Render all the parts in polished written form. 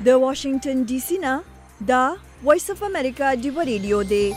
د واشنگټن ډي سي نه دا وایس اف امریکا ډیو ریډیو دی.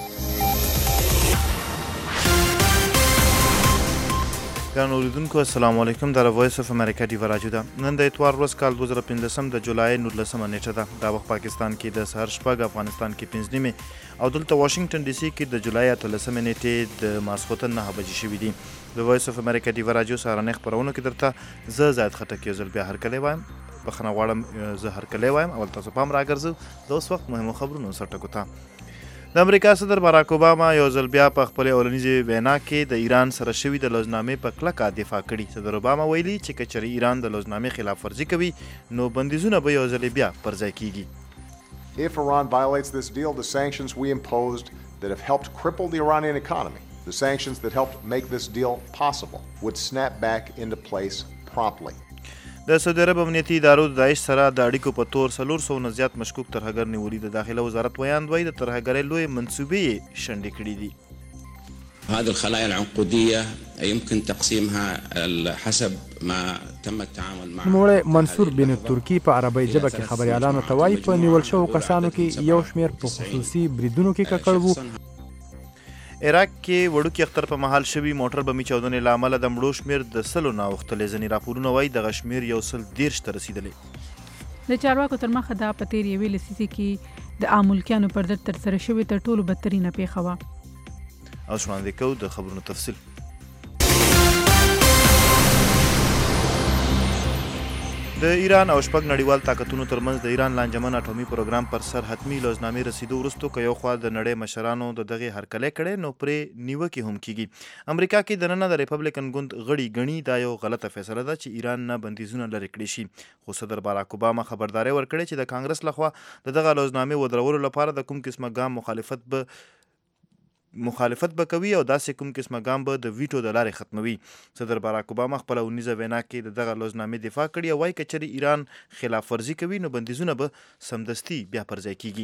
ګرانو اوریدونکو السلام علیکم. د وایس اف امریکا ډیو راډیو ده. نن د اتوار ورځ کال 2015 د جولای 19 نیټه ده. دا وخت پاکستان کې د سحر شپږ، افغانستان کې 5 نیمه او دلته واشنگټن ډي سي کې د جولای 13 نیټې د ماسخوتن 9 بجې شوې دي. د وایس اف امریکا ډیو راډیو سهارنۍ خپرونو کې درته زه زاید خټک یو ځل بیا هرکلی وایم. بخښنه غواړم زه هرکلی وایم. اول تاسو پام راګرځو د اوس وخت مهمو خبرونو سر ټکو ته. د امریکا صدر باراک اوباما یو ځل بیا په خپلې اولنیزې وینا کې د ایران سره شوي د لوزنامې په کلکه دفاع کړي. صدر اوباما ویلي چې که چېرې ایران د لوزنامې خلاف ورزي کوي نو بندیزونه به یو ځل بیا پر ځای کیږي. If Iran violates this deal, the sanctions we imposed that have helped cripple the Iranian economy, the sanctions that helped make this deal possible, would snap back into place promptly. د سعودي عرب امنیتي ادارو د داعش سره د اړیکو په تور 400 نه زیات مشکوک ترهګر نیولي. د داخله وزارت ویاند وایي د ترهګرۍ لوی منصوبې یې شنډې کړي دي. هذه الخلايا العنقودية يمكن تقسيمها حسب ما تم التعامل معها. نوموړی منصور بن ترکي په عربی ژبه کې خبريالانو ته وایي په نیول شوو کسانو کې یو شمېر په خصوصي بریدونو کې ککړ وو. عراق کې وړوکي اختر په مهال شوي موټر بمي چاودنې له امله د مړو شمېر د 100 نه اوښتلی. ځینې راپورونه وایي دغه شمېر 130 ته رسېدلی. د چارواکو تر مخه دا په تېر یوې لسیزې کې د عام ملکیانو پر ضد ترسره شوې تر ټولو بدترینه پیښه وه. اوس وړاندې کوو د خبرونو تفصیل. د ایران او شپږ نړیوال طاقتونو ترمنځ د ایران لانجمن اټومي پروګرام پر سر حتمي لوزنامې رسیدو وروسته که یو خوا د نړۍ مشرانو د دغې هرکلی کړی نو پرې نیوکې هم کیږي. امریکا کې دننه د ریپبلیکن ګوند غړي ګڼي دا یو غلطه فیصله ده چې ایران نه بندیزونه لرې کړي شي. خو صدر باراک اوباما خبرداری ورکړې چې د کانګرس لخوا د دغه لوزنامې ودرولو لپاره د کوم قسمه ګام مخالفت به کوي او داسې کوم قسمه ګام به د ویټو د لارې ختموي. صدر باراک اوباما خپله اونیزه وینا کې د دغه لوزنامې دفاع کړې او وایي که چېرې ایران خلاف ورزي کوي نو بندیزونه به سمدستي بیا پر ځای کیږي.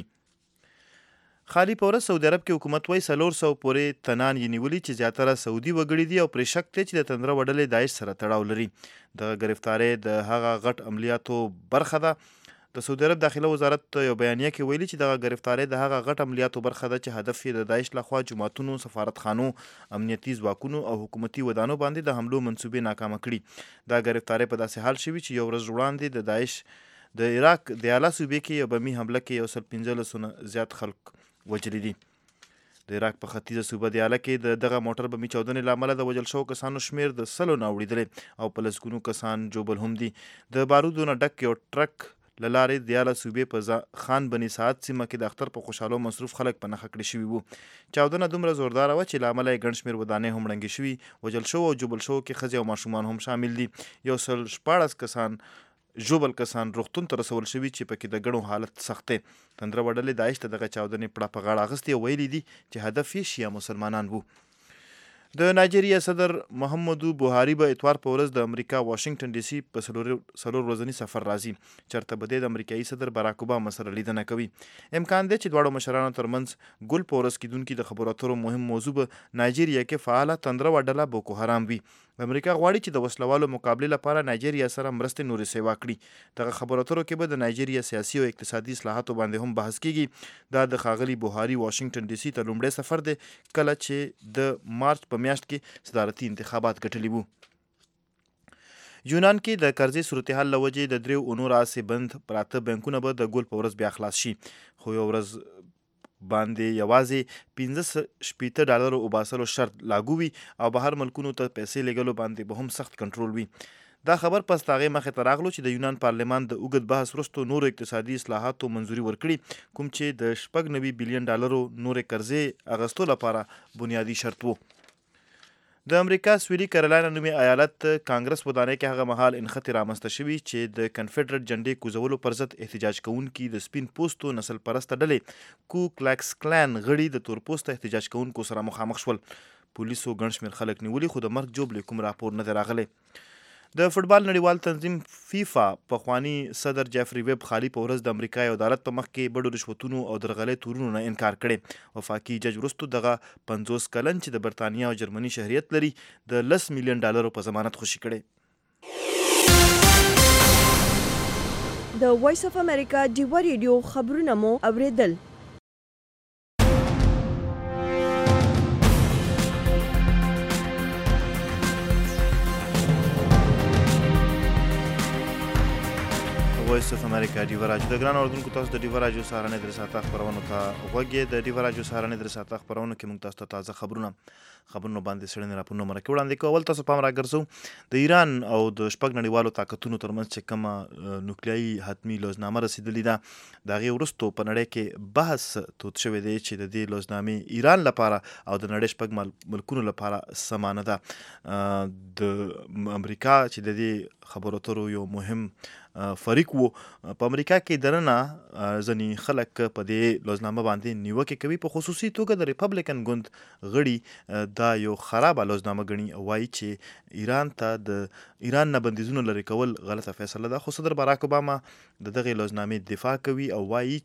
خالي په ورځ سعودي عرب کې حکومت وایي 400 پورې تنان یې نیولي چې زیاتره سعودي وګړي دي او پرې شک دی چې د تندره وډلې داعش سره تړاو لري. دغه ګرفتارۍ د هغه غټ عملیاتو برخه ده. د سعودي عرب داخله وزارت یو بیانیه کې ویلي چې دغه ګرفتارۍ د هغه غټ عملیاتو برخه ده چې هدف یې د داعش لخوا جوماتونو، سفارتخانو، امنیتي ځواکونو او حکومتي ودانو باندې د حملو منصوبې ناکامه کړي. دا ګرفتارۍ په داسې حال شوي چې یو ورځ وړاندې د داعش د عراق د اعلی صوبې کې یو بمي حمله کې 115 نه زیات خلک وژلي دي. د عراق په ختیځه صوبه دیاله کې دغه موټر بمي چاودنې له امله د وژل شوو کسانو شمېر د 100 نه اوړېدلی او په لسګونو کسان ژوبل هم دي. د بارودو نه ډک یو ټرک له لارې دیاله صوبې په خان بني سعد سیمه کې د اختر په خوشحالو مصروف خلک په نښه کړي شوي وو. چاودنه دومره زورداره وه چې له امله یې ګڼ شمېر ودانۍ هم ړنګې شوي. وژل شوو او ژوبل شوو کې ښځې او ماشومان هم شامل دي. 114 کسان ژوبل کسان روغتون ته رسول شوي چې پکې د ګڼو حالت سخت دی. تندره وډلې داعش ته دغه چاودنې پړه په غاړه اخیستې او ویلي دي چې هدف یې شیعه مسلمانان وو. د نایجیریا صدر محمدو بوهاري به اتوار په ورځ د امریکا واشنگټن ډي سي په 4 ورځني سفر راځي. چېرته به دی د امریکایي صدر باراک اوباما سره لیدنه کوي. امکان دی چې دواړو مشرانو ترمنځ ګل په ورځ کیدونکي د خبرو اترو مهم موضوع به نایجیریا کې فعاله تندره ډله بوکو حرام وي. امریکا غواړي چې د وسلوالو مقابلې لپاره نایجیریا سره مرستې نورې سیوا کړي. دغه خبرو اترو کې به د نایجیریا سیاسي او اقتصادي اصلاحاتو باندې هم بحث کیږي. دا د ښاغلي بوهاري واشنگټن ډي سي ته لومړی سفر دی کله چې د مارچ په میاشت کې صدارتي انتخابات ګټلي وو. یونان کې د قرضې صورتحال له وجې د 3 اونو راهیسې بند پراته بانکونه به د ګول په ورځ بیا خلاص شي. خو یو ورځ باندې یوازې $15 وباسلو شرط لاګو وي او بهر ملکونو ته پیسې لېږلو باندې به هم سخت کنټرول وي. دا خبر پس د هغې مخې ته راغلو چې د یونان پارلمان د اوږد بحث وروسته نورو اقتصادي اصلاحاتو منظوري ورکړي کوم چې د $90 بلین نورې قرضې اخیستو لپاره بنیادي شرط و. د امریکا سویلي کیرولاینه نومي ایالت کانګرس ودانۍ کې هغه مهال انخطې رامنځته شوي چې د کنفیډرېټ جنډې کوزولو پر ضد احتجاج کوونکي د سپین پوستو نسل پرسته ډلې کو کلاکس کلان غړي د تور پوسته احتجاج کوونکو سره مخامخ شول. پولیسو ګڼ شمېر خلک نیولي خو د مرګ جوړ کوم راپور نه دی راغلی. د فوټبال نړیوال تنظیم فیفا پخوانی صدر جیفري ویب خالي په ورځ د امریکا عدالت په مخ کې بډو رشوتونو او درغلۍ تورونو نه انکار کړی. وفاقي جج وروسته دغه 50 کلن چې د برتانیا او جرمني شهریت لري د $10 ملیون په ضمانت خوشي کړی. د وایس اف امریکا ډیوا ریډیو خبرونه مو اوریدل. وایس اف امریکا ډیوا راډیو د ګران اوردونکو تاسو د ډیوا راډیو سهارنۍ درې ساعته خپرونو ته غوږ د ډیوا راډیو سهارنۍ درې ساعته خپرونو کې موږ تاسو ته تازه خبرونه باندې څېړنې راپورونه مرکې وړاندې کوو. اول تاسو پام راګرځو د ایران او د شپږ نړیوالو طاقتونو ترمنځ چې کومه نوکلیایي حتمي لوزنامه رسېدلې ده د هغې وروستو په نړۍ کې بحث تود شوی دی چې د دې لوزنامې ایران لپاره او د نړۍ شپږ ملکونو لپاره څه معنی ده. د امریکا چې د دې خبرو اترو یو مهم فریق وو په امریکا کې دننه ځینې خلک په دې لوزنامه باندې نیوکې کوي، په خصوصي توګه د ریپبلیکن ګوند غړي دا یو خرابه لوزنامه ګڼي، وایي چې ایران ته د ایران نه بندیزونه لرې کول غلطه فیصله ده. خو صدر باراک اوباما د دغې لوزنامې دفاع کوي او وایي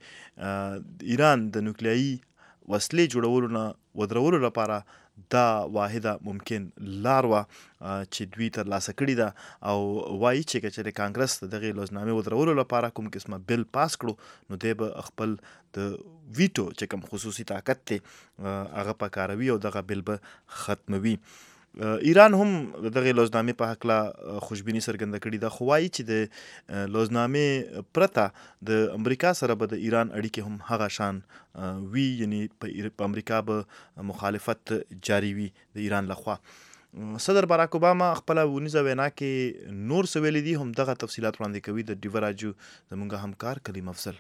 چې ایران د نوکلیایي وسلې جوړولو نه ودرولو لپاره دا واحده ممکن لار وه چې دوی ترلاسه کړې ده او وایي چې که چېرې کانګرس د دغې لوزنامې ودرولو لپاره کوم قسمه بل پاس کړو نو دی به خپل د ویټو چې کوم خصوصي طاقت دی هغه په کاروي او دغه بل به ختموي. ایران هم د دغې لوزنامې په هکله خوشبیني څرګنده کړې ده، خو وایي چې د لوزنامې پرته د امریکا سره به د ایران اړیکې هم هغه شان وي، یعنی په امریکا به مخالفت جاری وي د ایران لخوا. صدر باراک اوباما خپله ونیزه وینا کې نور څه ویلي دي، هم دغه تفصیلات وړاندې کوي د ډیوا راډیو زموږ همکار کلیم افضل.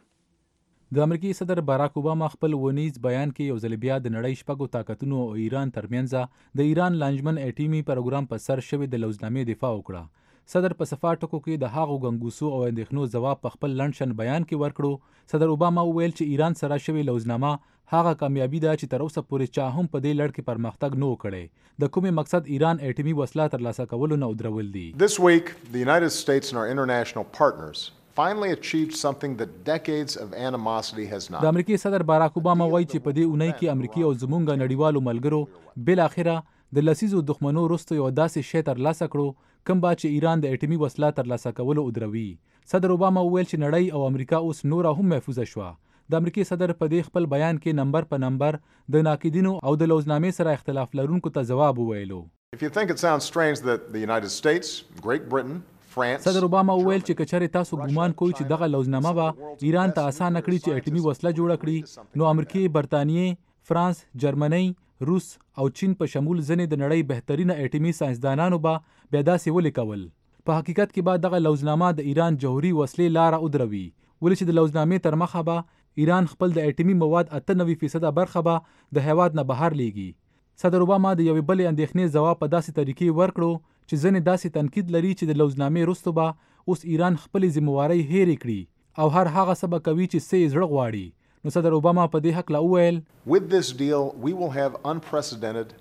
د امریکایي صدر باراک اوباما خپل ونیز بیان کې یو ځل بیا د نړۍ شپږو طاقتونو او ایران ترمنځ د ایران لانجمن اټیمي پروګرام په سر شوې د لوزنامې دفاع وکړه. صدر په صفا ټکو کې د هغو ګنګوسو او اندېښنو ځواب په خپل لنډشن بیان کې ورکړو. صدر اوباما وویل چې ایران سره شوې لوزنامه هغه کامیابي ده چې تر اوسه پورې چا هم په دې لړ کې پرمختګ نه و کړی. د کومې مقصد ایران اټیمي وسله ترلاسه کولو نه ودرول دي. This week, the United States and our international partners finally achieved something that decades of animosity has not. د امریکای صدر باراک اوباما وایي چې په دې اونۍ کې امریکای او زموږ نړیوالو ملګرو بل اخره د لسیزو دښمنو وروسته یو داسې شی ترلاسه کړو کوم چې ایران د اټیمي وسله ترلاسه کولو ودروي. صدر اوباما وویل چې نړۍ او امریکا اوس نوره هم محفوظه شوه. د امریکای صدر په دې خپل بیان کې نمبر په نمبر د ناقدینو او د لوزنامې سره اختلاف لرونکو ته ځواب وویلو. If you think it sounds strange that the United States, Great Britain, صدر اوباما وویل چې کچره تاسو ګومان کوئ چې دغه لوزنامه به ایران ته اسانه کړي چې اټیمي وسله جوړه کړي، نو امریکای، برتانیې، فرانس، جرمنۍ، روس او چین په شمول ځینې د نړۍ بهترینه اټیمي ساینسدانانو به بیا داسې ولیکول. په حقیقت کې به دغه لوزنامه د ایران جوهري وسلې لاره ودروي، ولې چې د لوزنامې تر مخه به ایران خپل د اټیمي مواد 98% برخه به د هیواد نه بهر لیږي. صدر اوباما د یوې بلې اندېښنې ځواب په داسې طریقې ورکړو چې ځینې داسې تنقید لري چې د لوزنامې وروسته به اوس ایران خپلې ذمهوارۍ هېرې کړي او هر هغه څه به کوي چې څه یې زړه غواړي. نو صدر اوباما په دې هکله وویل With this deal, we will have unprecedented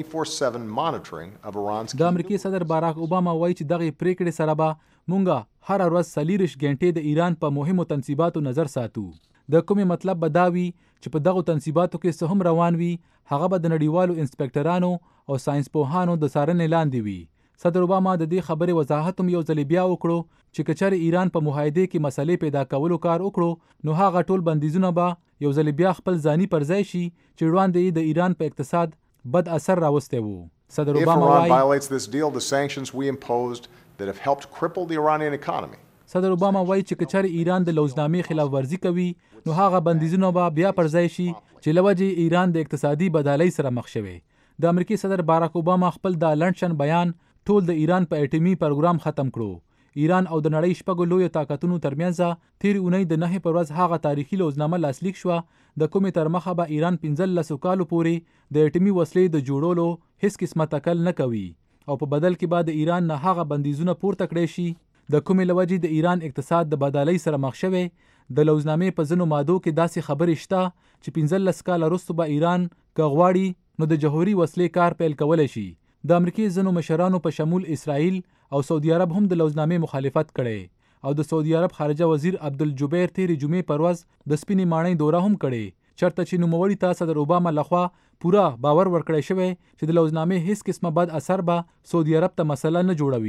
24/7 monitoring of Iran's. د امریکای صدر باراک اوباما وایي چې دغه پریکړې سره به مونږه هر ورځ 40 غنټې د ایران په مهمو تنصیباتو نظر ساتو. د کومې مطلب به دا وي چې په دغه تنصیباتو کې څه هم روان وي هغه به د نړیوالو انسپکټرانو او ساينس پوهانو د څارنې لاندې وي. صدر اوباما د دې خبرې وضاحت هم یو ځل بیا وکړو چې کچره ایران په معاهده کې مسلې پیدا کولو کار وکړو نو هغه ټول بندیزونه به یو ځل بیا خپل ځاني پر ځای شي چې وړاندې د ایران په اقتصاد بد اثر راوستی وو. صدر اوباما وايي If Iran violates this deal, the sanctions we imposed that have helped cripple the Iranian economy. صدر اوباما وایي چې کچره ایران د لوزنامې خلاف ورزي کوي نو هغه بندیزونه به بیا پر ځای شي چې لوجه ایران د اقتصادي بدالۍ سره مخ شوی. د امریکای صدر باراک اوباما خپل د لنډشن بیان ټول د ایران په اټیمي پروګرام ختم کړو. ایران او د نړۍ شپږو لویو طاقتونو ترمنځ تیر اونۍ د 9 پر ورځ هغه تاریخي لوزنامه لاسلیک شوه د کومې تر مخه به ایران 15 کالو پورې د اټیمي وسلې د جوړولو هیڅ قسمه تکل نه کوي او په بدل کې به د ایران نه هغه بندیزونه پورته کړی شي د کومې لوجې د ایران اقتصاد د بدالۍ سره مخ شوی. د لوزنامې په ځینو مادو کې داسې خبرې شته چې 15 کاله وروسته به ایران که غواړي نو د جوهري وسلې کار پیل کولی شي. د امریکای ځینو مشرانو په شمول اسرائیل او سعودي عرب هم د لوزنامې مخالفت کړي او د سعودي عرب خارجه وزیر عبدالجبیر تیرې جمعې پر ورځ د سپینې ماڼۍ دوره هم کړي چرته چې نوموړي ته صدر اوباما لخوا پوره باور ورکړی شوی چې د لوزنامې هیڅ قسمه بد اثر به سعودي عرب ته مسله نه جوړوي.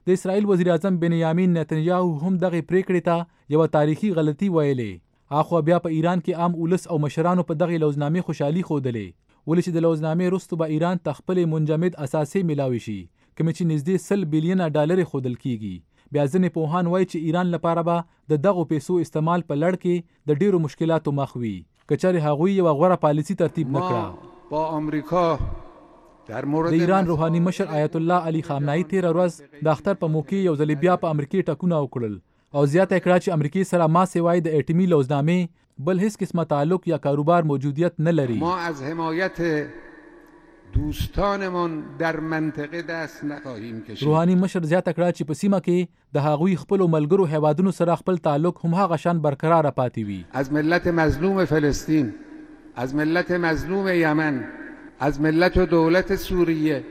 د اسرائیل وزیر اعظم بنیامین نتنیاهو هم دغه پریکړې ته یوه تاریخي غلطي ویلې. اخوا بیا په ایران کې عام ولس او مشرانو په دغه لوزنامې خوشحالي ښودلې، ولې چې د لوزنامې وروسته به ایران ته خپلې منجمد اساسې میلاوي شي، کومې چې نږدې 100 بلیونه ډالر ښودل کیږي. بیا ځینې پوهان وایي چې ایران لپاره به د دغو پیسو استعمال په لړ کې د ډیرو مشکلاتو مخ وي که چېرې هغوی یوه غوره پالیسي ترتیب نه کړه. با آمریکا د ایران روحاني مشر آیت الله علي خامنه‌ای تېره ورځ د اختر په موقع یو ځل بیا په امریکې ټکونه وکړل او زیاته کړه چې امریکې سره ما سوای د اټومي لوزنامې بل هیڅ قسمه تعلق یا کاروبار موجودیت نه لري. ما از حمایت دوستانمون در منطقه دست نخواهیم کشید. روحاني مشر زیاته کړه چې په سیمه کې د هغوی خپلو ملګرو هیوادونو سره خپل تعلق هم هغه شان برقرار پاتې وي. از ملت مظلوم فلسطین، از ملت مظلوم یمن، از ملت و دولت سوریه.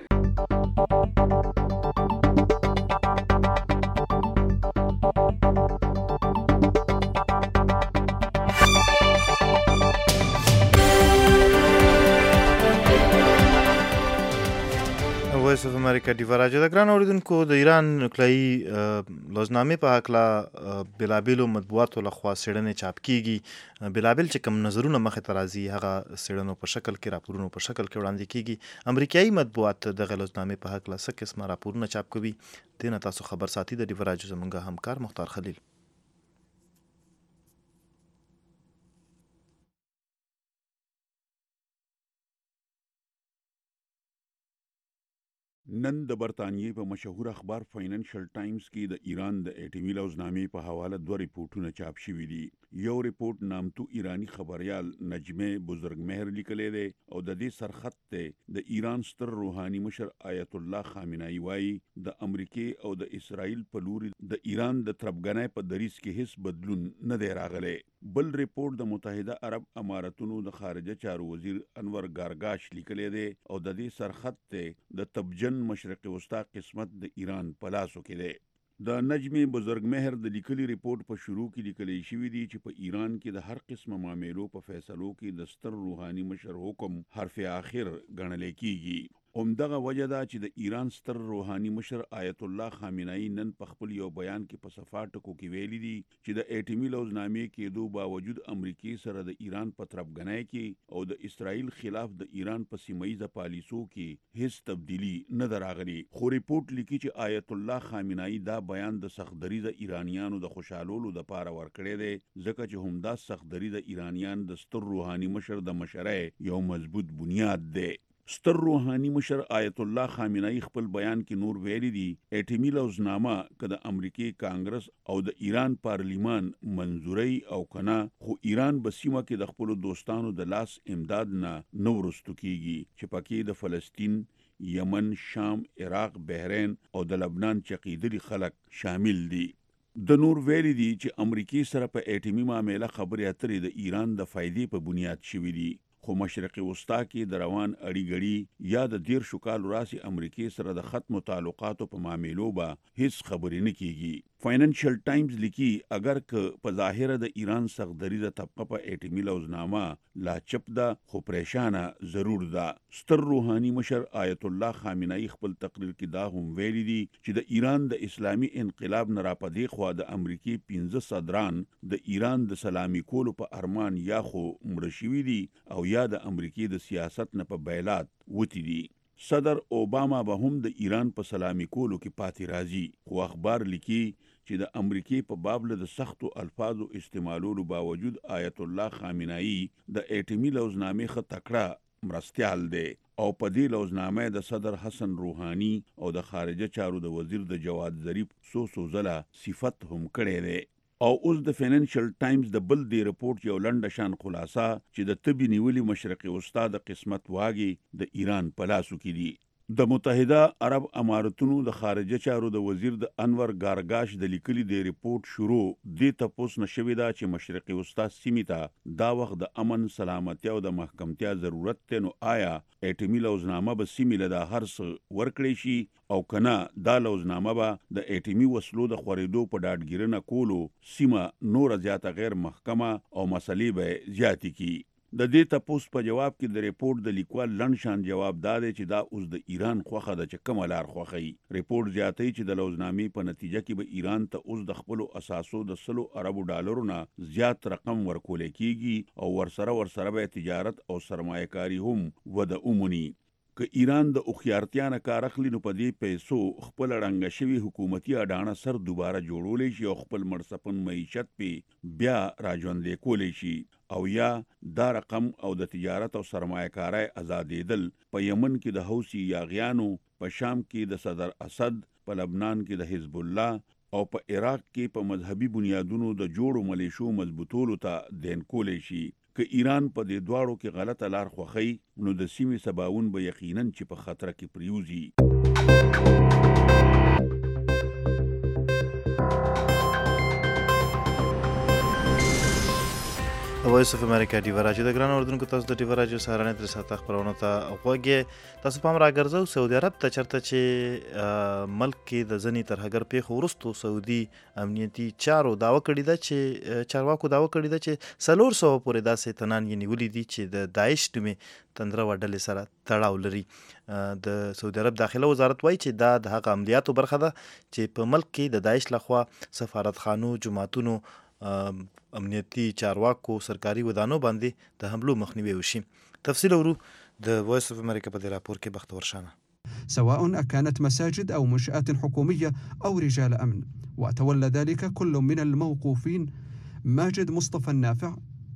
وایس اف امریکا ډیوا راجو د ګران اوریدونکو د ایران نوکلایي لوزنامې په هکله بېلابېلو مطبوعاتو لخوا څېړنې چاپ کیږي. بېلابېل چې کوم نظرونه مخې ته راځي هغه څېړنو په شکل کې راپورونو په شکل کې وړاندې کیږي. امریکایي مطبوعات دغه لوزنامې په هکله څه قسمه راپورونه چاپ کوي دې نه تاسو خبر ساتي. د ډیوا راجو زموږ همکار مختار خلیل. نن د برطانیې په مشهور اخبار فاینانشل ټایمز کې د ایران د اټومي لوزنامې په حواله 2 ریپورټونه چاپ شوي دي. یو ریپورټ نامتو ایرانی خبریال نجمه بزرګمهر لیکلی دی او د دې سرخط دی د ایران ستر روحاني مشر آیت الله خامنه‌ای وایي د امریکې او د اسرائیل په لوري د ایران د تربګنۍ په دریځ کې هیڅ بدلون نه دی راغلی. بل ریپورټ د متحده عرب امارتونو د خارجه چارو وزیر انور ګارګاش لیکلی دی او د دې سرخط دی د تبجن مشرق وسطا قسمت د ایران په لاسو کې دی. د نجمه بزرګمهر د لیکلي ریپورټ په شروع کې لیکلی شوی دی چې په ایران کې د هر قسمه معاملو په فیصلو کې د ستر روحاني مشر حکم حرف آخر ګڼل کیږي. همدغه وجه ده چې د ایران ستر روحاني مشر آیت الله خامنه‌ای نن په خپل یو بیان کې په صفا ټکو کې ویلي دي چې د اټومي لوزنامې کېدو باوجود امریکې سره د ایران په تربګنۍ کې او د اسرائیل خلاف د ایران په سیمه‌ییزه پالیسو کې هیڅ تبدیلی نه ده راغلې. خو ریپورټ لیکي چې آیت الله خامنه‌ای دا بیان د سختدریزه ایرانیانو د خوشحالولو دپاره ورکړی دی ځکه چې همدا سختدریزه ایرانیان د ستر روحاني مشر د مشرۍ یو مضبوط بنیاد دی. ستر روحاني مشر آیت الله خامنه‌ای خپل بیان کې نور ویلي دي اټومي لوزنامه که د امریکای کانګرس او د ایران پارلیمان منظوري او کنه خو ایران به سیمه کې د خپل دوستانو د لاس امداد نه ورستو کیږي چې پکې د فلسطین، یمن، شام، عراق، بحرین او د لبنان چقیدري خلک شامل دي. د نور ویلي دي چې امریکای سره په اټومي معامله خبرې اترې د ایران د فائدې په بنیاد شوي دي. خو مشرق وسطا کې د روان اړیګړي یا د 13 کالو راسي امریکې سره د ختم تعلقاتو په معاملو به هیڅ خبرې نه کیږي. فاینانشل ټایمز لیکي اگر که په ظاهره د ایران سختدریزه طبقه په اټومي لوزنامه لا چپ ده خو پریشانه ضرور ده. ستر روحاني مشر آیت الله خامنه‌ای خپل تقریر کې دا هم ویلي دي چې د ایران د اسلامي انقلاب نه راپدې خوا د امریکې 15 صدران د ایران د سلامي کولو په ارمان یا خو مړه شوي دي او یا د امریکې د سیاست نه په بیلات وتی دي. صدر اوباما به هم د ایران په سلامي کولو کې پاتې راځي. خو اخبار لیکي چې د امریکې په بابل د سختو الفاظو استعمالولو باوجود آیت الله خامنه‌ای د اټومي لوزنامې ښه تکړه مرستیال دی او په دې لوزنامه د صدر حسن روحانی او د خارجه چارو د وزیر د جواد ظریف څو ځله صفت هم کړی دی. او اوس د فاینانشل ټایمز د بل دی رپورټ یو لنډه شان خلاصه چې د تبي نیولي مشرق وسطا د قسمت واګي د ایران په لاسو کې دي. د متحده عرب امارتونو د خارجه چارو د وزیر د انور ګارګاش د لیکلي دی رپورټ شروع دې تپوس نشوي دا چې مشرق وسطا سیمې ته دا وخت د امن، سلامتیا او د محکمتیا ضرورت ته نو آیا اټومي لوزنامه به سیمې له هر څه ورکړي شي او کنه دا لوزنامه به د اټومي وسلو د خورېدو په ډاډګیرنه کولو سیمه نور زیاته غیر محکمه او مسلې به زیاتې کی. د دې تپوس په جواب کې د ریپورت د لیکوال لنډ شان جواب دا دی چې دا اوس د ایران خوخه ده چې کومه لار خوښوي. ریپورت زیاتوي چې د لوزنامې په نتیجه کې به ایران ته اوس د خپلو اساسو د 100 اربو ډالرو نه زیات رقم ورکول کیږي او ورسره به تجارت او سرمایه کاری هم وده ومني. که ایران د اوخیارتیا نه کار اخلي نو په دې پیسو خپل ړنګه شوي حکومتي اډانه سر دوباره جوړولی شي او خپل مړسپن معیشت پې بیا راژوندی کولی شي او یا دا رقم او د تجارت او سرمایه کارۍ ازادېدل په یمن کې د حوثي یاغیانو، په شام کې د صدر اسد، په لبنان کې د حزب الله او په عراق کې په مذهبي بنیادونو د جوړو ملیشو مضبوطولو ته دین کولی شي. که ایران په دې دواړو کې غلطه لار خوښوي نو د سیمې سباوون به یقیناً چې په خطر کې پریوزي. وایس اف امریکا ډیوه راډیو د ګران اردوونکو تاسو د ډیوه راډیو سهارنۍ تر ساعته خپرونه ته غوږ تاسو پام راګرځو سعودي عرب ته چرته چې ملک کې د ځنې ترهګر پیښو وروستو سعودي امنیتي چارو دعوه کړې ده چې چارواکو دعوه کړې ده چې 400 پورې داسې تنان یې نیولي دي چې د داعش نومې تندره ډلې سره تړاو لري. د سعودي عرب داخله وزارت وایي چې دا د هغه عملیاتو برخه ده چې په ملک کې د داعش لخوا سفارتخانو، جماعتونو، امنیتي چارواکو، سرکاري ودانو باندې د حملو مخنیوي وشي. تفصیل ورو د وایس اف امریکا په دې راپور کې بختور شانه. سواء أكانت مساجد أو منشآت حكومية أو رجال أمن، وتولى ذلك كل من الموقوفين ماجد مصطفى النافع.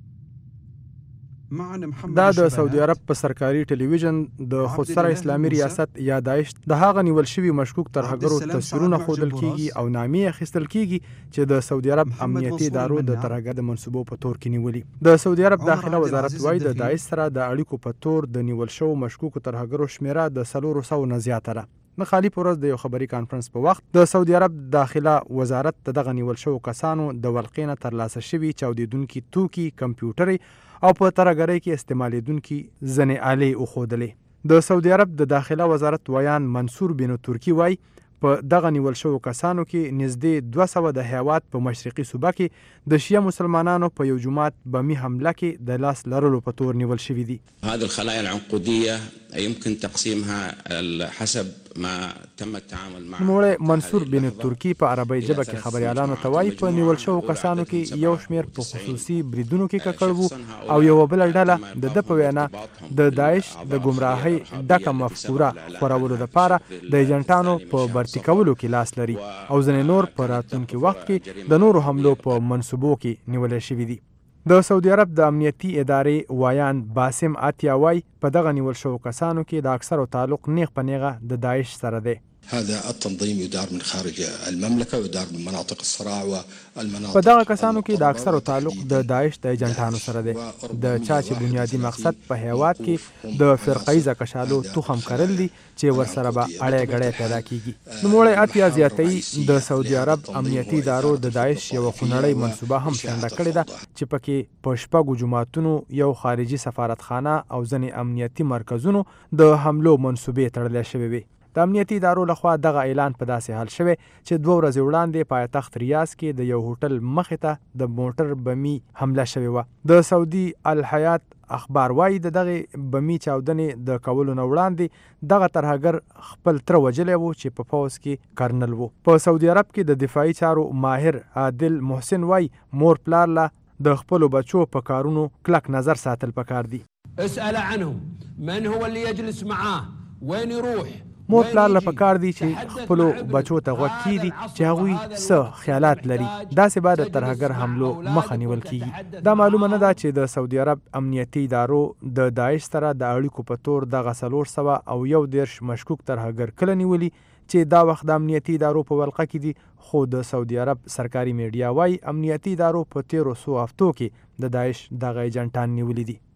دا د سعودي عرب په سرکاري ټلویزیون د خودسره اسلامي ریاست یا داعش د هغه نیول شوي مشکوک ترهګرو تصویرونه ښودل کیږي او نامې اخیستل کیږي چې د سعودي عرب امنیتي ادارو د ترهګر د منصوبو په تور کې نیولي. د سعودي عرب داخله وزارت وایي د داعش سره د اړیکو په تور د نیول شوو مشکوکو ترهګرو شمیره د 400 نه زیاته ده. نه خالي پورز د یو خبري کانفرنس په وخت د سعودي عرب داخله وزارت دغه نیول شوو کسانو د ولقې نه ترلاسه شوي چاودیدونکي توکي، کمپیوټري او په ترهګرۍ کې استعمالیدونکي ځینې آلې وښودلې. د سعودي عرب د داخله وزارت ویان منصور بن ترکی وایي په دغه نیول شوو کسانو کې نږدې 200 د هیواد په مشرقي صوبه کې د شیعه مسلمانانو په یو جومات بمي حمله کې د لاس لرلو په تور نیول شوي دي. هذه الخلايا العنقودية يمكن تقسيمها حسب ما تم التعامل معها. نوموړی منصور بن ترکی په عربی ژبه کې خبريالانو ته وایي په نیول شوو کسانو کې یو شمیر په خصوصي بریدونو کې ککړ وو او یو بل ډله د په وینا د داعش د ګمراهۍ ډکه مفکوره خورولو لپاره د ایجنټانو په برتی کولو کې لاس لري او ځینې نور په راتلونکي وخت کې د نورو حملو په منصوبو کې نیول شوي دي. د سعودي عرب د امنیتي ادارې وایان باسم آتیا وایي په دغه نیول شوو کسانو کې د اکثرو تعلق نیغ په نیغه د داعش سره دی. هذا التنظيم يدار من خارج المملكة ويدار من مناطق الصراع والمناطق. په دغه کسانو کې د اکثرو تعلق د داعش د ایجنټانو سره دی. د چا چې بنیادی مقصد په هیواد کې د فرقایزه کشالو تخم کرل دي چې ورسره به اړې غړې پیدا کیږي. نوموړی اتیا زیاتې د سعودي عرب امنیتي ادارو د داعش یو خونړۍ منصوبه هم شنډه کړې ده چې پکې په شپږو جماعتونو، یو خارجي سفارتخانه او ځینې امنیتي مرکزونو د حملو منصوبې تړلې شوې وي. د امنیتي ادارو لخوا دغه اعلان په داسې حال شوی چې 2 ورځې وړاندې پایتخت ریاض کې د یو هوټل مخې ته د موټر بمي حمله شوې وه. د سعودي الحیات اخبار وایي د دغه بمي چاودنې د کولو نه وړاندې دغه ترهګر خپل تره وژلی و چې په پوځ کې کرنل و. په سعودي عرب کې د دفاعي چارو ماهر عادل محسن وایي مور پلار له د خپلو بچو په کارونو کلک نظر ساتل پکار دي. اسأل عنهم من هو اللي يجلس معاه وين يروح. مور پلار له پکار دي چې خپلو بچو ته غوږ کیدي چې هغوی څه خیالات لري. داسې به د ترهګر حملو مخه نیول کیږي. دا معلومه نه ده چې د سعودي عرب امنیتي ادارو د داعش سره د اړیکو په تور دغه 441 مشکوک ترهګر کله نیولي چې دا وخت د امنیتي ادارو په ولقه کې دي. خو د سعودي عرب سرکاري میډیا وایي امنیتي ادارو په 1300 هفتو کې د داعش دغه ایجنټان نیولي دي.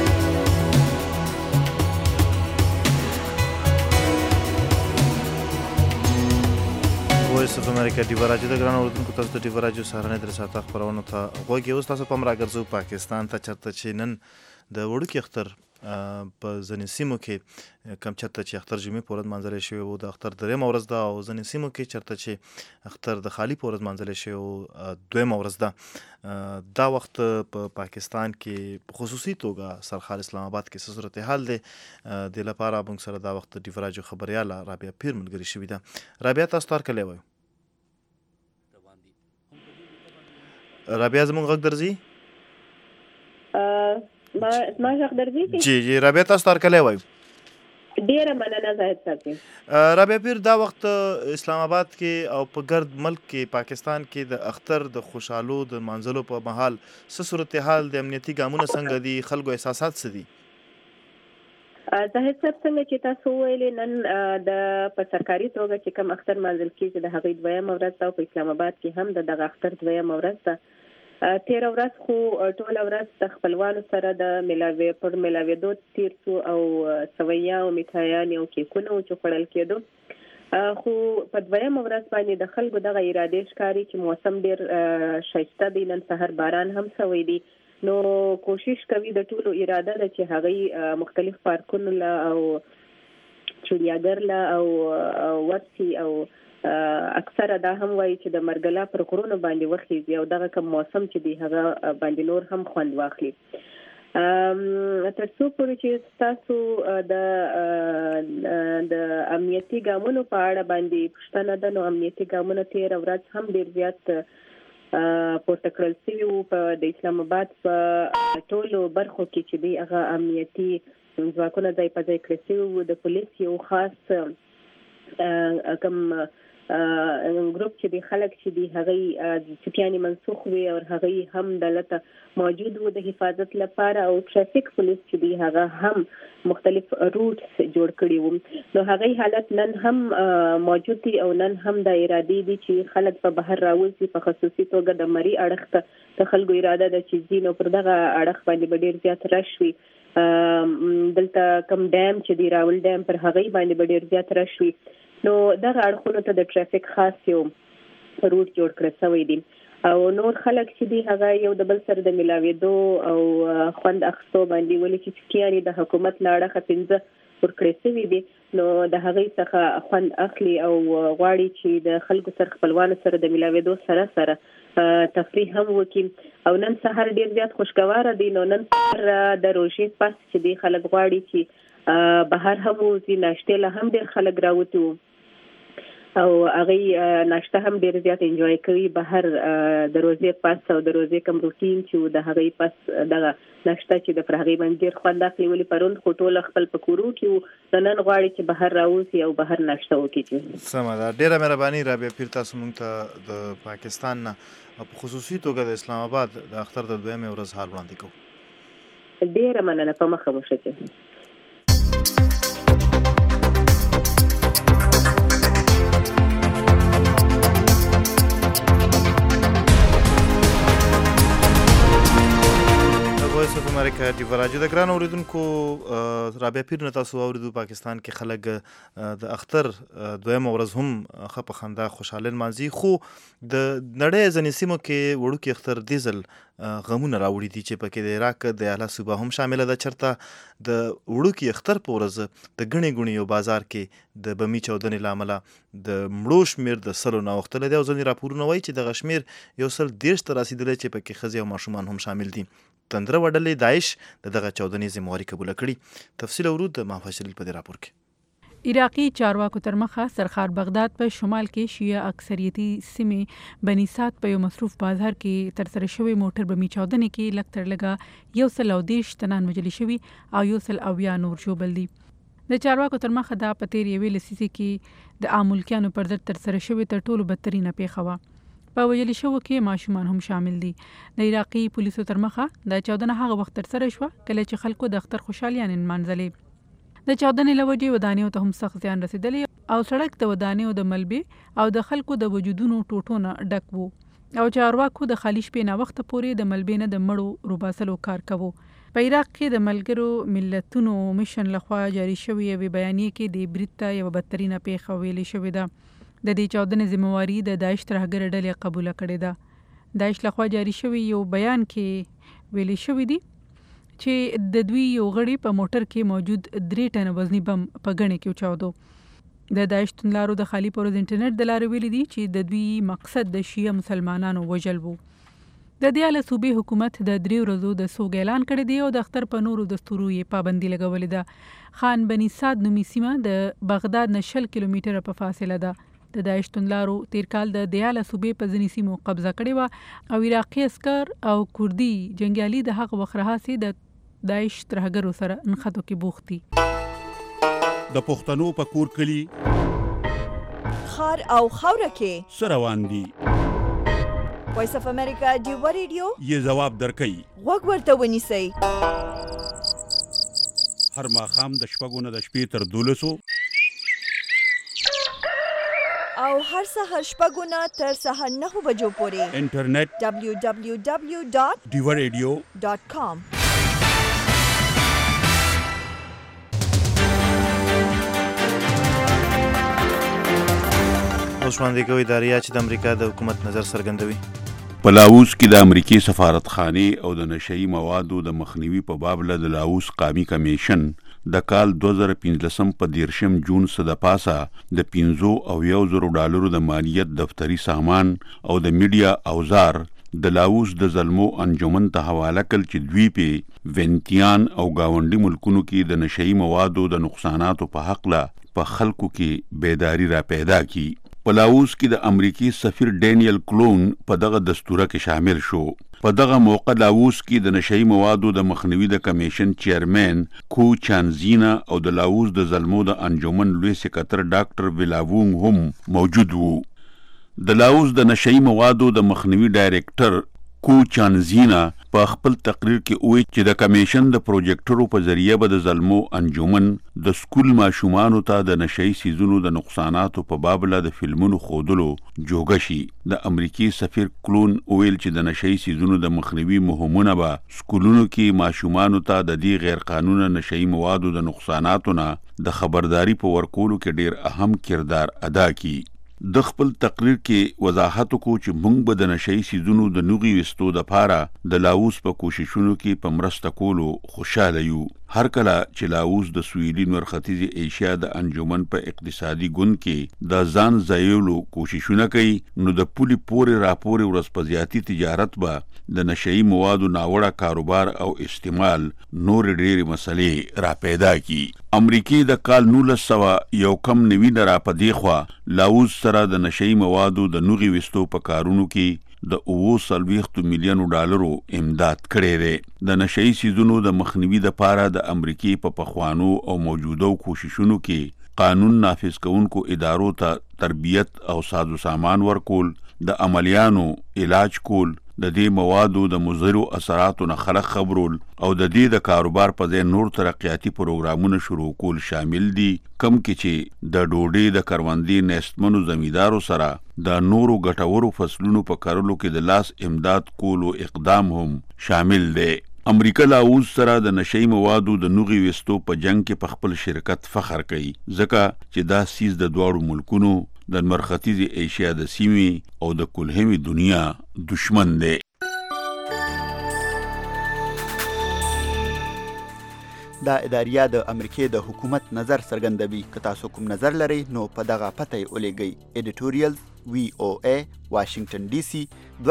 وایس اف امریکا ډیوه راډیو د ګران اردوونکو تاسو د ډیوه راډیو سهارنۍ تر ساعته خپرونو ته غوږ. اوس تاسو پام راګرځو پاکستان ته چرته چې نن د وړوکي اختر په ځینې سیمو کې کم چېرته چې اختر جمعې په ورځ منځلی شوی و د اختر درېیمه ورځ ده او ځینې سیمو کې چېرته چې اختر د خالي په ورځ منځلی شوی و دویمه ورځ ده. دا وخت په پاکستان کې په خصوصي توګه سرحال اسلام آباد کې څه صورتحال دی دې لپاره موږ سره دا وخت ډیو راډیو خبریاله رابعه پیر ملګرې شوې ده. رابعه تاسو ته هرکلی وایو. رابعه زموږ غږ درځي؟ ما غږ درځي؟ جی رابعه تاسو ته هرکلی وایو. ډیره مننه زاهد صاحب. رابعه پیر دا وخت اسلام آباد کې او په ګرد ملک کې پاکستان کې د اختر د خوشحالو د منځلو په مهال څه صورتحال د امنیتي ګامونه څنګه دي خلکو احساسات څه دي؟ زاهد صاحب څنګه چې تاسو ویلې نن د په سرکاري توګه چې کوم اختر منځل کېږي د هغې دویمه ورځ ده او په اسلام آباد کې هم د دغه اختر دویمه ورځ ده. تېره ورځ خو ټوله ورځ د خپلوانو سره د پر میلاوېدو تېر شو او سویا او میټایانې او کیکونه و چې خوړل کېدو. خو په دویمه ورځ باندې د خلکو دغه ارادې ښکاري چې موسم ډېر ښایسته دی. نن سهار باران هم شوی دی نو کوشش کوي د ټولو اراده ده چې هغوی مختلف پارکونو له او چړیاګر له او ورسي او اکثره دا هم وایي چې د مرګلا پر غرونو باندې وخیږي او دغه کوم موسم چې دی هغه باندې نور هم خوند واخلي. تر څو پورې چې تاسو د امنیتي ګامونو په اړه باندې پوښتنه ده نو امنیتي ګامونه تېره ورځ هم ډېر زیات پورته کړل شوي وو. په د اسلام آباد په ټولو برخو کې چې دی هغه امنیتي ځواکونه ځای په ځای کړل شوي وو. د پولیس یو خاص کوم ګروپ چې دی خلک چې دی هغوی چټیانې منسوخ وي او هغوی هم دلته موجود وو د حفاظت لپاره او ټرافیک پولیس چې دی هغه هم مختلف روټس جوړ کړي وو. نو هغوی حالت نن هم موجود دي او نن هم د ارادې دي چې خلک په بهر راوځي. په خصوصي توګه د مري اړخ ته د خلکو اراده ده چې ځي نو پر دغه اړخ باندې به ډېر زیات رش وي. دلته کوم ډیم چې دی راول ډیم پر هغوی باندې به ډېر زیات رش وي. نو دغه اړخونو ته د ټرافیک خاص یو روټ جوړ کړی شوی دی او نور خلک چې دی هغه یو د بل سره د میلاوېدو او خوند اخیستو باندې ولې چې چټیانې د حکومت له اړخه 15 ورکړی شوي دي نو د هغوی څخه خوند اخلي او غواړي چې د خلکو سره خپلوانو سره د میلاوېدو سره تفریح هم وکړي او نن سهار ډېر زیات خوشګواره دی. نو نن سهار د روژې پس چې دی خلک غواړي چې بهر هم وځي. ناشتې له هم ډېر خلک راوتي وو او هغوی ناشته هم ډېر زیات انجوای کوي بهر د روژې پس او د روژې کوم روټین چې د هغوی پس دغه ناشته چې د پر هغوی باندې ډېر خوند اخلي. ولې پرون خو ټوله خپل په کورو کې وو نن غواړي چې بهر راوځي او بهر ناشته وکړي. سمه ده. ډېره مهرباني رابعه پیر تاسو موږ ته د پاکستان نه په خصوصي توګه د اسلام آباد د اختر د دویمې ورځ حال وړاندې کوو. ډېره مننه. په مخه مو ښه. وایس اف امریکا ډیو راډیو د ګران اوریدونکو رابعه پیر نه تاسو اوریدو پاکستان کې خلک د اختر دویمه ورځ هم ښه په خندا خوشحاله لمانځي خو د نړۍ ځینې سیمو کې وړوکي اختر دې ځل غمونه راوړي دي چې پکې د عراق د اعلی صوبه هم شامله ده چېرته د وړوکي اختر په ورځ د ګڼې ګوڼې یو بازار کې د بمي چاودنې له امله د مړو شمېر د 100 نه اوښتلی دی او ځینې راپورونه وایي چې دغه شمېر 130 ته رسېدلی چې پکې ښځې او ماشومان هم شامل دي. تندره وډلې داعش د دغه چاودنې ذمهواري قبوله کړي. تفصیل اورو د محمد شلیل په دې راپور کې. عراقي چارواکو تر مخه سرخار بغداد په شمال کې شیعه اکثریتي سیمې بني ساد په یو مصروف بازار کې ترسره شوی موټر بمي چاودنې کې لږ تر لږه 130 تنان وژل شوي او 180 نور ژوبل دي. د چارواکو تر مخه دا په تېرې یوې لسیزې کې د عام ملکیانو پر ضد ترسره شوې تر ټولو بدترینه پیښه وه. په وژل شوو کې ماشومان هم شامل دي. د عراقي پولیسو تر مخه دا چاودنه هغه وخت ترسره شوه کله چې خلکو د اختر خوشحالیانې نمانځلې. د چاودنې له وجې ودانیو ته هم سخت زیان رسېدلی او سړک د ودانیو د ملبې او د خلکو د وجودونو ټوټو نه ډک وو او چارواکو د خالي شپې ناوخته پورې د ملبې نه د مړو روباسلو کار کوو. په عراق کې د ملګرو ملتونو میشن لخوا جاري شوې یوې بیانیې کې د برید ته یوه بدترینه پیښه ویلې شوې ده. د دې چاودنې ذمهواري د داعش ترهګره ډلې قبوله کړې ده. داعش لخوا جاري شوی یو بیان کې ویلې شوی دی چې د دوی یو غړي په موټر کې موجود 3 ټن وزني بم په ګڼه کې اوچاودو. د داعش توندلارو د خالی پروز انټرنیټ د لارې ویلي دي چې د دوی مقصد د شیعه مسلمانانو وژل وو. د دیاله صوبې حکومت د 3 ورځو د سوګ اعلان کړی دی او د اختر په نورو دستورو یې پابندي لګولې ده. خان بني سعد نومي سیمه د بغداد نه 60 کیلومتره په فاصله ده. د داعش توندلارو تیر کال د دیاله صوبې په ځینې سیمو قبضه کړې وه او عراقي عسکر او کردي جنګیالي د هغه وخت راهیسې د داعش ترهګرو سره نښتو کې بوخت دي. د پښتنو په کور کلی خار او خاوره کې څه روان دي. وایس اف امریکا ډیوا ریډیو یې ځواب درکوي. غوږ ورته ونیسئ. هر ماښام د 6 نه د شپې تر 12 او هر سهار 6 نه تر سهار 9 بجو پورې انټرنیټ www.diwaradio.com. اوس وړاندې کوي داریا چې د امریکا د حکومت نظر څرګندوي. په لاوس کې د امریکای سفارتخانې او د نشئی موادو د مخنیوي په باب له د لاوس قومي کمیشن د کال 2015 په 13 جون څخه د پاسه د $5,000 د مالیت دفتری سامان او د میډیا اوزار د لاوس د ظلمو انجمن ته حواله کړ چې دوی په وینتیان او گاونډي ملکونو کې د نشئی موادو د نقصاناتو په حق له په خلکو کې بیداری را پیدا کی. په لاوس کې د امریکای سفیر ډینیل کلون په دغه دستوره کې شامل شو. په دغه موقع لاوس کې د نشئی موادو د مخنیوي د کمیشن چیرمن کو چانزینا او د لاوس د ظلمو د انجمن لوی سکرټر ډاکټر ویلاوونګ هم موجود وو. د لاوس د نشئی موادو د مخنیوي ډایریکټر کو چانزینا په خپل تقریر کې وایي چې د کمیشن د پروجیکټورو په ذریعہ به د ظلمو انجمن د سکول ماشومانو ته د نشئی سیزونو د نقصاناتو په باب له د فلمونو ښودلو جوګه شي. د امریکای سفیر کلون ویل چې د نشئی سیزونو د مخنیوي مهمونه به سکولونو کې ماشومانو ته د دې غیر قانوني نشئی موادو د نقصاناتو نه د خبرداري په ورکولو کې ډیر اهم کردار ادا کړي. د خپل تقریر کې وضاحت وکړو چې موږ به د نشئی سیزونو د نوغي وستو د پاره د لاوس په کوششونو کې په مرسته کولو خوشاله یو. هر کله چې لاوس د سویلي نور ختیځي ایشیا د انجمن په اقتصادي ګوند کې د ځان ځایولو کوششونه کوي نو د پولي پورې راپورې ورسپزیاتی تجارت به د نشئی موادو ناوړه کاروبار او استعمال نور ډېرې مسلې را پیدا کی. امریکای د کال 1990 نه را پدې خوا لاوس سره د نشئی موادو د نوغي وستو په کارونو کې د $40 مليون امداد کړی دی. د نشئی سیزونو د مخنیوي د پاره د امریکای په پخوانو او موجودو کوششونو کې قانون نافذ کوونکو ادارو ته تربیت او سازو سامان ورکول، د عملیانو علاج کول، د دې موادو د مضرو اثراتو نه خلک خبرول او د دې د کاروبار په ځای نور ترقیاتي پروګرامونه شروع کول شامل دي. کم کې چې د ډوډۍ د کروندې نستمنو زمیدارو سره د نورو ګټورو فصلونو په کرلو کې د لاس امداد کولو اقدام هم شامل دی. امریکا لاوس سره د نشئی موادو د نوغي وستو په جنگ کې په خپل شرکت فخر کوي ځکه چې دا سیز د دواړو ملکونو د مرختیزي ایشیا د سیمې او د کلهمي دنیا دشمن دی. دا اداریه د امریکای د حکومت نظر څرګندوي. که تاسو کوم نظر لرئ نو په دغه پته یې ولېږئ. ایډیټوریال VOA واشنگټن DC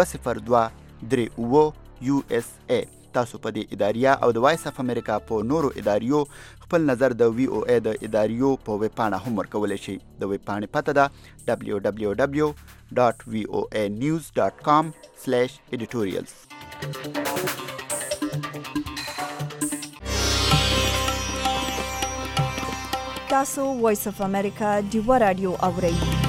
20238 USA. تاسو په دې اداریه او د وایس اف امریکا په نورو اداریو خپل نظر د VOA د اداریو په ویب پاڼه هم ورکولی شئ. د ویب پاڼې پته ده www.voanews.com/editorials. تاسو وایس اف امریکا ډیوا رادیو اورئ.